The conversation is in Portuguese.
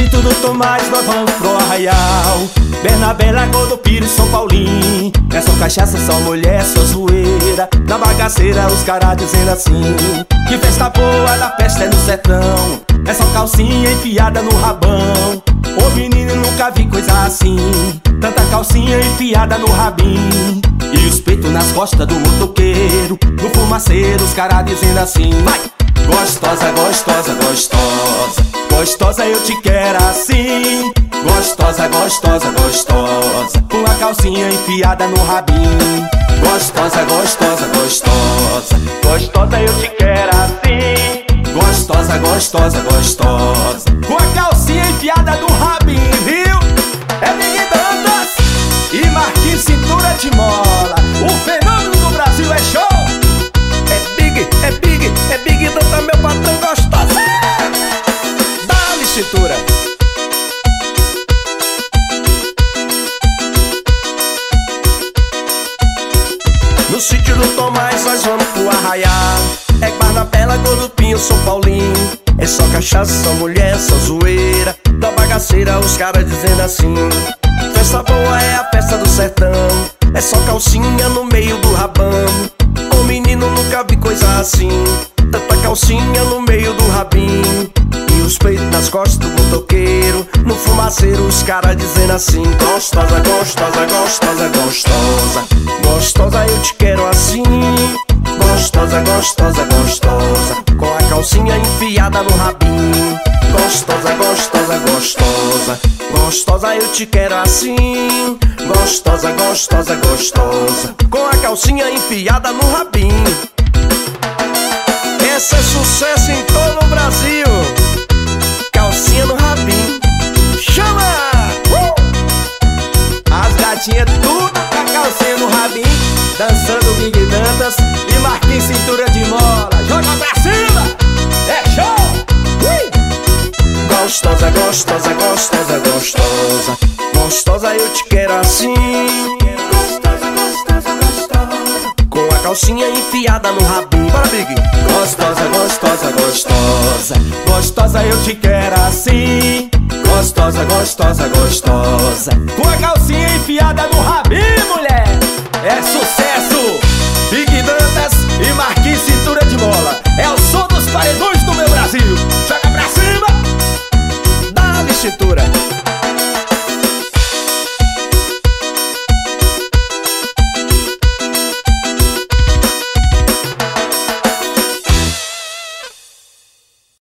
sítio do Tomás nós vamos pro Arraial. Bernabélia, Godopiro e São Paulinho. É só cachaça, só mulher, só zoeira. Na bagaceira os caras dizendo assim: que festa boa, da festa é no sertão. É só calcinha enfiada no rabão. Ô menino, nunca vi coisa assim. Tanta calcinha enfiada no rabinho. E os peitos nas costas do motoqueiro. No fumaceiro os caras dizendo assim: vai! Gostosa, gostosa, gostosa. Gostosa, eu te quero assim. Gostosa, gostosa, gostosa. Com a calcinha enfiada no rabinho. Gostosa, gostosa, gostosa. Gostosa, eu te quero assim. Gostosa, gostosa, gostosa. Com a calcinha enfiada no rabinho, viu? É Big Dantas e Marquinhos Cintura de Mola. O fenômeno do Brasil é show. É Big Dantas, meu patrão gostosa. Dá-lhe cintura. No sítio do Tomás nós vamos pro Arraial. É Bernabélia, Godopiro, São Paulinho. É só cachaça, só mulher, só zoeira. Da bagaceira os caras dizendo assim: festa boa é a festa do sertão. É só calcinha no meio do rabão. Ô menino, nunca vi coisa assim. Tanta calcinha no meio do rabinho. E os peitos nas costas do motoqueiro. No fumaceiro os caras dizendo assim: gostosa, gostosa, gostosa, gostosa. Gostosa, eu te quero assim. Gostosa, gostosa, gostosa. Com a calcinha enfiada no rabinho. Gostosa, gostosa, gostosa. Gostosa, eu te quero assim. Gostosa, gostosa, gostosa. Com a calcinha enfiada no rabinho. Esse é sucesso em todo o Brasil. Calcinha no rabinho. Chama! As gatinhas tudo com a calcinha no rabinho. Dançando Big Dantas e Marquinhos Cintura de Mola. Joga pra cima! É show! Gostosa, gostosa, gostosa, gostosa. Gostosa, eu te quero assim. Gostosa, gostosa, gostosa. Com a calcinha enfiada no rabinho. Bora, Big! Gostosa, gostosa, gostosa. Gostosa, eu te quero assim. Gostosa, gostosa, gostosa. Com a calcinha enfiada no rabinho, mulher. É sucesso! Big Dantas